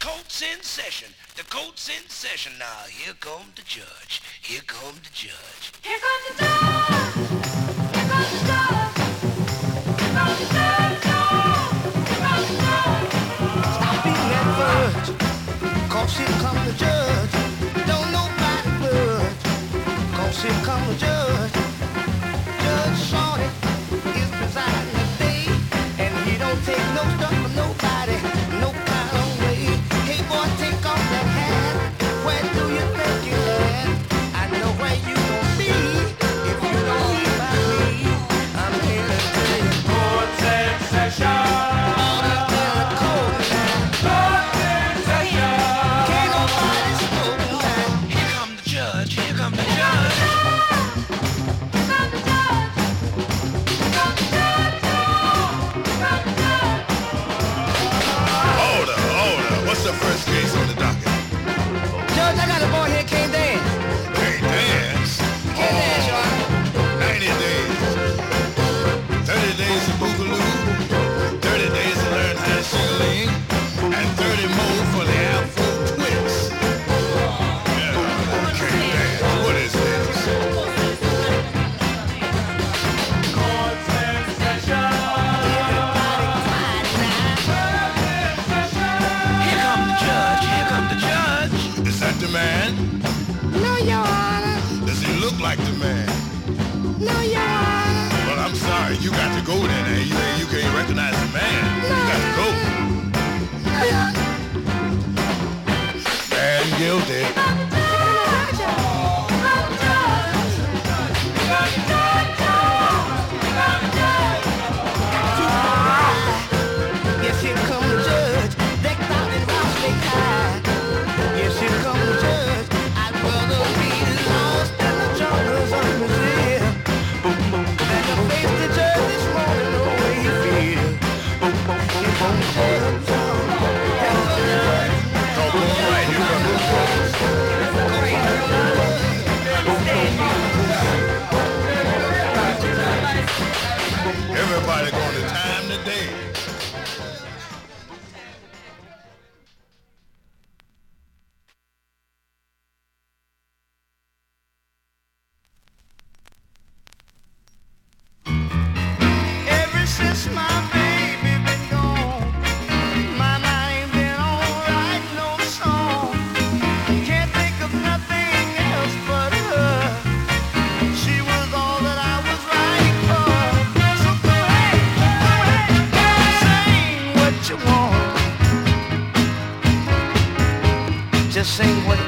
court's in session. The court's in session now. Here come the judge. Here come the judge. Here comes the judge. Here comes the judge. Here comes the judge. Here comes the judge. Stop beating that fudge, 'cause here come the judge. Don't nobody budge, 'cause here come the judge. Judge Shorty is presiding today, and he don't take no stuff from nobody, no kind of way. Hey boy, take off that hat. Where do you think you're at? I know where you gon' be if you don't be by me. I'm here to tell you, Court's in session. order in the court now. Court's in session. Can't nobody smoke now. Here come the judge. Here come the judge. Here comes the judge. Here comes the judge. Here comes the judge. Order. What's the first case on the docket? Judge, I got a boy here can't dance. Can't dance. Can't dance, Your Honor. 90 days. 30 days of boogaloo. 30 days to learn how to shing and 30 more for the Afro twist. Yeah, can't dance. What is this? Court's in session. Here come the judge. Here come the judge. Is that the man? No, Your Honor. Does he look like the man? No, Your Honor. Well, I'm sorry. You got to go then. You can't recognize the man. You got to go. No, Your Honor. Man guilty. Yes, here come the judge. Decked out in Rousey high. Yes, here come the judge. I'd rather be lost in the jungles of Brazil than to face the judge this morning the way he feels. Here come the judge. Here come the judge. Talk on right. You got to go. Everybody going to time today. Ever since my baby been gone, my mind ain't been alright, no song. Can't think of nothing else but her. She was all that I was writing for. So go ahead, sing what you want. Just sing what